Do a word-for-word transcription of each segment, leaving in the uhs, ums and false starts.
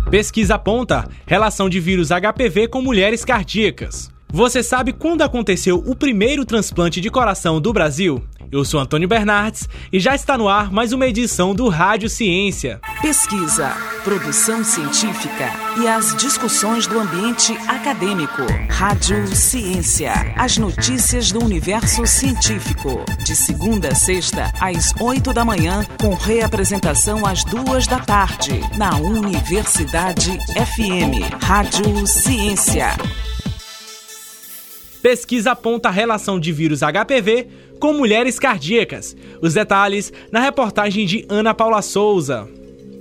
Pesquisa aponta relação de vírus H P V com mulheres cardíacas. Você sabe quando aconteceu o primeiro transplante de coração do Brasil? Eu sou Antônio Bernardes e já está no ar mais uma edição do Rádio Ciência. Pesquisa, produção científica e as discussões do ambiente acadêmico. Rádio Ciência, as notícias do universo científico. De segunda a sexta, às oito da manhã, com reapresentação às duas da tarde, na Universidade F M. Rádio Ciência. Pesquisa aponta a relação de vírus H P V com mulheres cardíacas. Os detalhes na reportagem de Ana Paula Souza.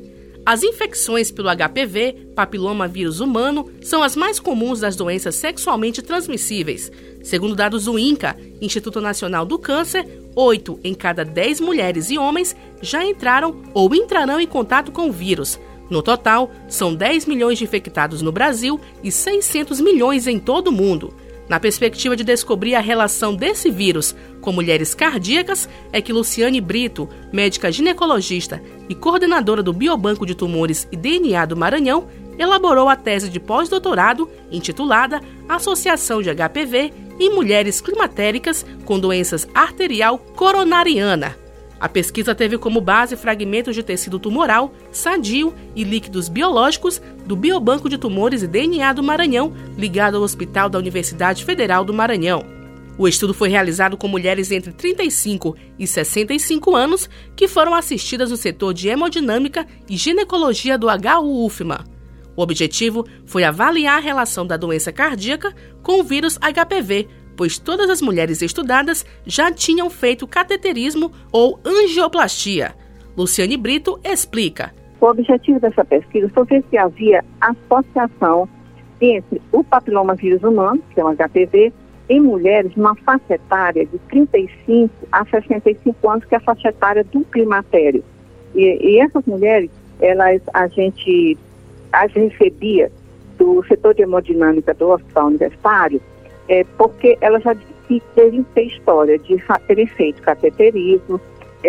As infecções pelo H P V, papilomavírus humano, são as mais comuns das doenças sexualmente transmissíveis. Segundo dados do INCA, Instituto Nacional do Câncer, oito em cada dez mulheres e homens já entraram ou entrarão em contato com o vírus. No total, são dez milhões de infectados no Brasil e seiscentos milhões em todo o mundo. Na perspectiva de descobrir a relação desse vírus com mulheres cardíacas, é que Luciane Brito, médica ginecologista e coordenadora do Biobanco de Tumores e D N A do Maranhão, elaborou a tese de pós-doutorado intitulada Associação de H P V em Mulheres Climatéricas com Doenças Arterial Coronariana. A pesquisa teve como base fragmentos de tecido tumoral, sadio e líquidos biológicos do Biobanco de Tumores e D N A do Maranhão, ligado ao Hospital da Universidade Federal do Maranhão. O estudo foi realizado com mulheres entre trinta e cinco e sessenta e cinco anos que foram assistidas no setor de hemodinâmica e ginecologia do H U U F M A. O objetivo foi avaliar a relação da doença cardíaca com o vírus H P V, pois todas as mulheres estudadas já tinham feito cateterismo ou angioplastia. Luciane Brito explica. O objetivo dessa pesquisa foi ver se havia associação entre o papilomavírus humano, que é o H P V, em mulheres numa faixa etária de trinta e cinco a sessenta e cinco anos, que é a faixa etária do climatério. E, e essas mulheres, elas, a gente as recebia do setor de hemodinâmica do Hospital Universitário, É porque elas já devem ter história de terem feito cateterismo,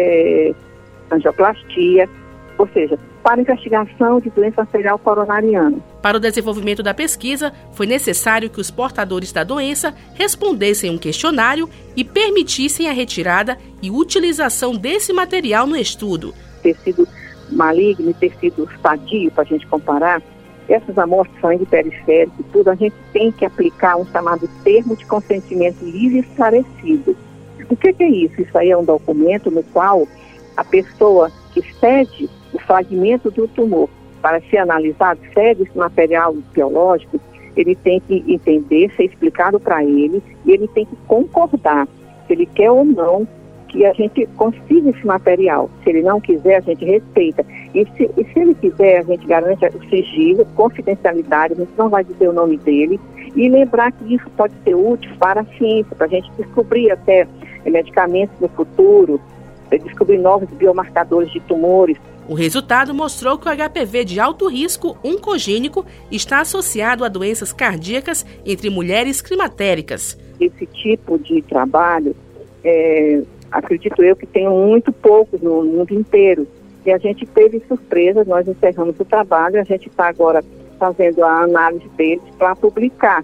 é, angioplastia, ou seja, para investigação de doença arterial coronariana. Para o desenvolvimento da pesquisa, foi necessário que os portadores da doença respondessem um questionário e permitissem a retirada e utilização desse material no estudo. Tecido maligno e tecido sadio, para a gente comparar, essas amostras são periféricas e tudo, a gente tem que aplicar um chamado termo de consentimento livre e esclarecido. O que, que é isso? Isso aí é um documento no qual a pessoa que cede o fragmento do tumor para ser analisado, cede esse material biológico, ele tem que entender, ser explicado para ele, e ele tem que concordar se ele quer ou não que a gente consiga esse material. Se ele não quiser, a gente respeita. E se, e se ele quiser, a gente garante o sigilo, confidencialidade, a gente não vai dizer o nome dele. E lembrar que isso pode ser útil para a ciência, para a gente descobrir até medicamentos no futuro, descobrir novos biomarcadores de tumores. O resultado mostrou que o H P V de alto risco oncogênico está associado a doenças cardíacas entre mulheres climatéricas. Esse tipo de trabalho é... acredito eu que tenham muito poucos no mundo inteiro. E a gente teve surpresa, nós encerramos o trabalho, a gente está agora fazendo a análise deles para publicar.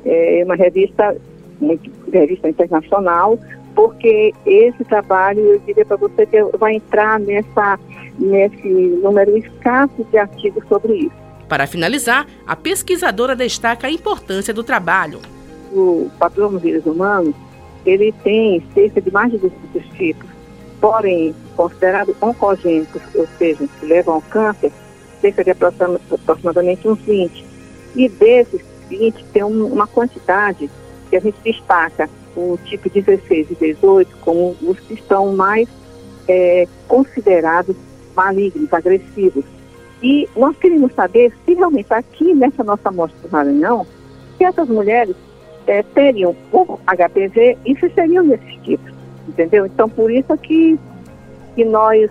É uma revista, muito, revista internacional, porque esse trabalho, eu diria para você, que vai entrar nessa, nesse número escasso de artigos sobre isso. Para finalizar, a pesquisadora destaca a importância do trabalho. O papilomavírus humano, ele tem cerca de mais de duzentos tipos, porém, considerados oncogênicos, ou seja, que levam ao câncer, cerca de aproximadamente uns vinte. E desses vinte, tem um, uma quantidade que a gente destaca, o tipo dezesseis e dezoito, como os que estão mais é, considerados malignos, agressivos. E nós queremos saber se realmente aqui nessa nossa amostra do Maranhão, se essas mulheres É, teriam o H P V e se seriam desses tipos, entendeu? Então, por isso que, que nós,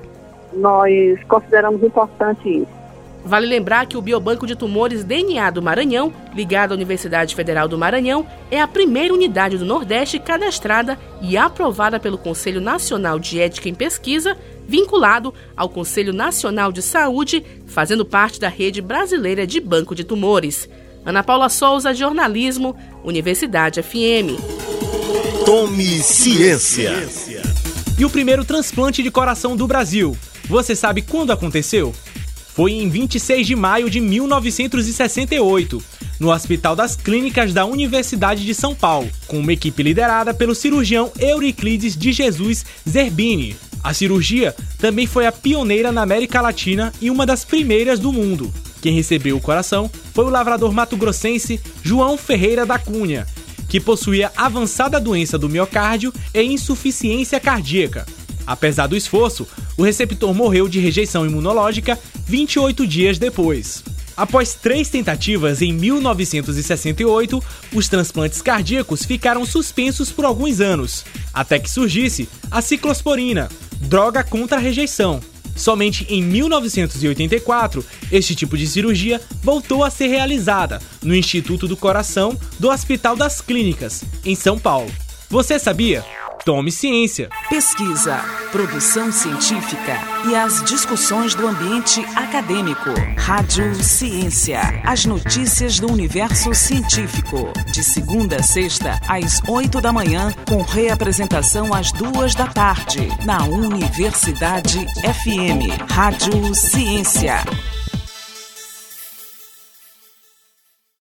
nós consideramos importante isso. Vale lembrar que o Biobanco de Tumores D N A do Maranhão, ligado à Universidade Federal do Maranhão, é a primeira unidade do Nordeste cadastrada e aprovada pelo Conselho Nacional de Ética em Pesquisa, vinculado ao Conselho Nacional de Saúde, fazendo parte da rede brasileira de banco de tumores. Ana Paula Souza, jornalismo, Universidade F M. Tome ciência. E o primeiro transplante de coração do Brasil, você sabe quando aconteceu? Foi em vinte e seis de maio de mil novecentos e sessenta e oito, no Hospital das Clínicas da Universidade de São Paulo, com uma equipe liderada pelo cirurgião Euriclides de Jesus Zerbini. A cirurgia também foi a pioneira na América Latina e uma das primeiras do mundo. Quem recebeu o coração foi o lavrador mato-grossense João Ferreira da Cunha, que possuía avançada doença do miocárdio e insuficiência cardíaca. Apesar do esforço, o receptor morreu de rejeição imunológica vinte e oito dias depois. Após três tentativas em mil novecentos e sessenta e oito, os transplantes cardíacos ficaram suspensos por alguns anos, até que surgisse a ciclosporina, droga contra a rejeição. Somente em mil novecentos e oitenta e quatro, este tipo de cirurgia voltou a ser realizada no Instituto do Coração do Hospital das Clínicas, em São Paulo. Você sabia? Tome ciência. Pesquisa, produção científica e as discussões do ambiente acadêmico. Rádio Ciência. As notícias do universo científico. De segunda a sexta, às oito da manhã, com reapresentação às duas da tarde, na Universidade F M. Rádio Ciência.